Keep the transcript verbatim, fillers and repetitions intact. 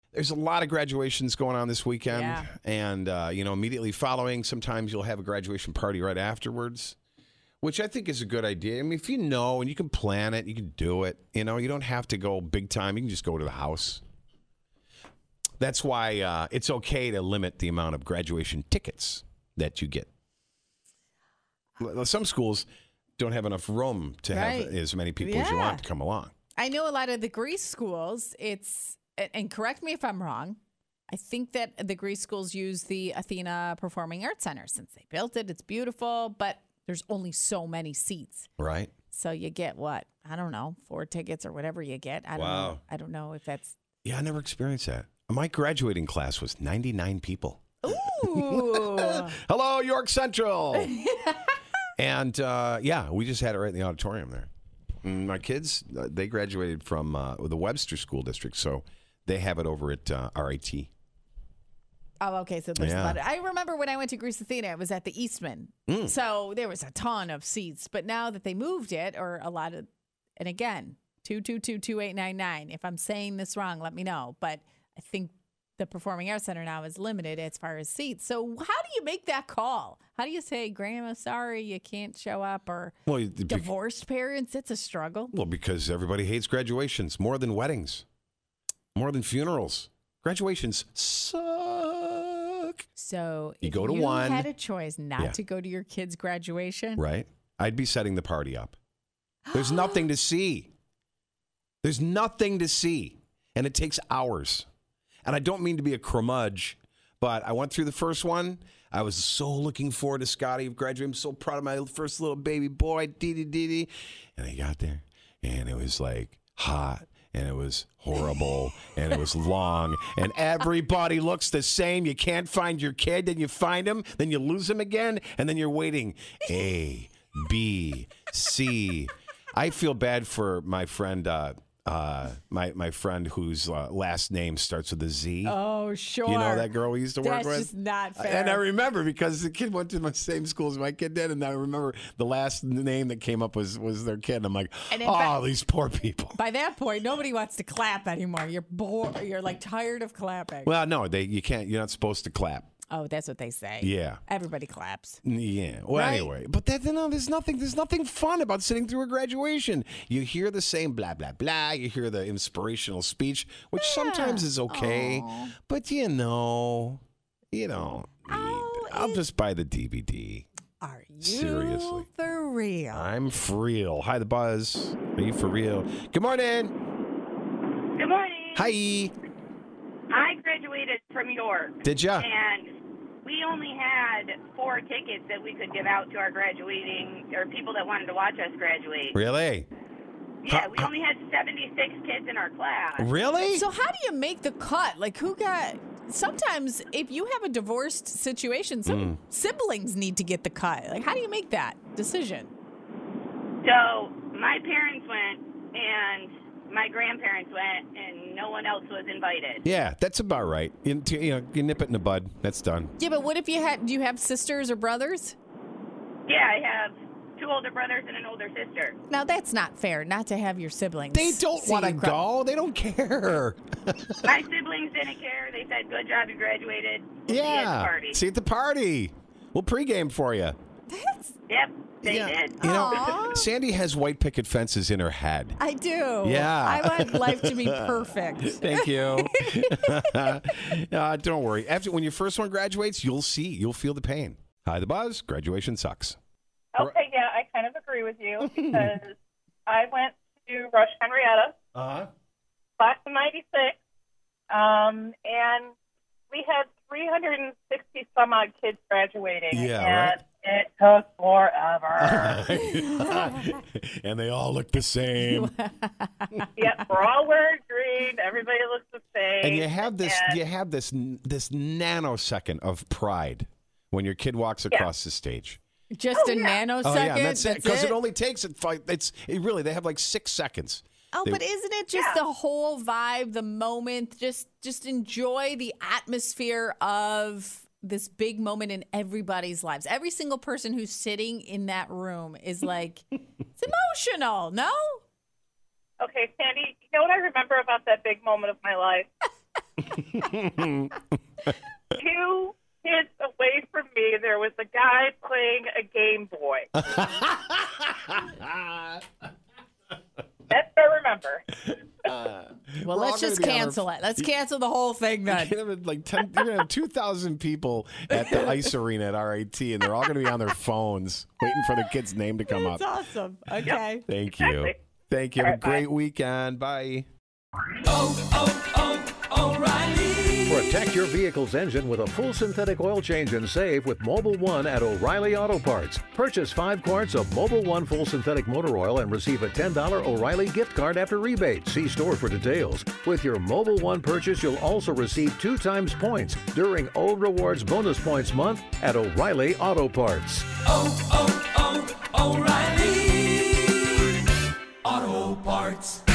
there's a lot of graduations going on this weekend. Yeah. And, uh, you know, immediately following, sometimes you'll have a graduation party right afterwards, which I think is a good idea. I mean, if you know and you can plan it, you can do it. You know, you don't have to go big time. You can just go to the house. That's why uh, it's okay to limit the amount of graduation tickets that you get. Some schools don't have enough room to Right. have as many people as you Yeah. want to come along. I know a lot of the Greece schools, it's, and correct me if I'm wrong, I think that the Greece schools use the Athena Performing Arts Center since they built it. It's beautiful, but there's only so many seats. Right. So you get what? I don't know, four tickets or whatever you get. I don't Wow. know. I don't know if that's. Yeah, I never experienced that. My graduating class was ninety-nine people. Ooh. Hello, York Central. And, uh, yeah, we just had it right in the auditorium there. And my kids, uh, they graduated from uh, the Webster School District, so they have it over at uh, R I T. Oh, okay. So there's Yeah. a lot. Of, I remember when I went to Greece Athena, it was at the Eastman. Mm. So there was a ton of seats. But now that they moved it, or a lot of, and again, two two two, two eight nine nine. If I'm saying this wrong, let me know. But I think the Performing Arts Center now is limited as far as seats. So how do you make that call? How do you say, Grandma, sorry, you can't show up? Or Well, you- bec- divorced parents, it's a struggle. well, because everybody hates graduations more than weddings, more than funerals. Graduations suck. So You if go to you one. had a choice not Yeah. to go to your kid's graduation, Right? I'd be setting the party up. There's nothing to see. There's nothing to see. And it takes hours. And I don't mean to be a curmudge, but I went through the first one. I was so looking forward to Scotty graduating. I'm so proud of my first little baby boy, dee dee dee dee. And I got there, and it was like hot, and it was horrible, and it was long, and everybody looks the same. You can't find your kid, then you find him, then you lose him again, and then you're waiting. A, B, C. I feel bad for my friend, uh, uh, my my friend whose uh, last name starts with a Z. Oh, sure. You know that girl we used to work That's with? just not fair. And I remember because the kid went to the same school as my kid did, and I remember the last name that came up was was their kid. And I'm like, And in oh, fact- these poor people. By that point, nobody wants to clap anymore. You're bored. You're like tired of clapping. Well, no, they you can't. You're not supposed to clap. Oh, that's what they say. Yeah. Everybody claps. Yeah. Well, Right. anyway, but that you know, there's nothing. There's nothing fun about sitting through a graduation. You hear the same blah blah blah. You hear the inspirational speech, which sometimes is okay, Aw. but you know, you don't. Need, Oh, I'll it- just buy the D V D. Are you Seriously. for real? I'm for real. Hi, the buzz. Are you for real? Good morning. Good morning. Hi. I graduated from York, Did ya? and we only had four tickets that we could give out to our graduating, or people that wanted to watch us graduate. Really? Yeah, How- we only had seventy-six kids in our class. Really? So how do you make the cut? Like who got? Sometimes if you have a divorced situation, some Mm. siblings need to get the cut. Like how do you make that decision? So my parents went, and my grandparents went, and no one else was invited. Yeah, that's about right. You, you know, you nip it in the bud. That's done. Yeah, but what if you had? Do you have sisters or brothers? Yeah, I have two older brothers and an older sister. Now that's not fair. Not to have your siblings. They don't see want to you cry. go. They don't care. My siblings didn't care. They said, "Good job, you graduated. We'll see you at the Yeah. party." See you at the party. We'll pregame for you. That's, Yep, they yeah. did. You know, Aw. Sandy has white picket fences in her head. I do. Yeah. I want life to be perfect. Thank you. uh, don't worry. After when your first one graduates, you'll see. You'll feel the pain. Hi, the buzz. Graduation sucks. Okay, yeah, I kind of agree with you because I went to Rush Henrietta, Uh huh. class of ninety-six, um, and we had three hundred sixty some odd kids graduating. Yeah, and it took forever. And they all look the same. Yep, we're all wearing green. Everybody looks the same. And you have this, and- you have this, this nanosecond of pride when your kid walks across the stage. Just Oh, a yeah. nanosecond. Oh yeah, and that's, it. Because it it? only takes it. Five, it's it really they have like six seconds. Oh, They- but isn't it just Yeah. the whole vibe, the moment? Just, just enjoy the atmosphere of this big moment in everybody's lives. Every single person who's sitting in that room is like, it's emotional. No. Okay, Sandy, you know what I remember about that big moment of my life? Two kids away from me, there was a guy playing a Game Boy. That's what I remember. Uh, Well, we're all let's gonna just be on our- cancel it. Let's cancel the whole thing You're then. gonna have like ten, you're gonna have two thousand people at the ice arena at R I T, and they're all gonna be on their phones waiting for their kid's name to come That's up. awesome. Okay. Thank you. Exactly. Thank you. Have a All right, bye. great weekend. Bye. Protect your vehicle's engine with a full synthetic oil change and save with Mobile One at O'Reilly Auto Parts. Purchase five quarts of Mobile One full synthetic motor oil and receive a ten dollars O'Reilly gift card after rebate. See store for details. With your Mobile One purchase, you'll also receive two times points during O Rewards Bonus Points Month at O'Reilly Auto Parts. oh, oh, oh, O'Reilly Auto Parts.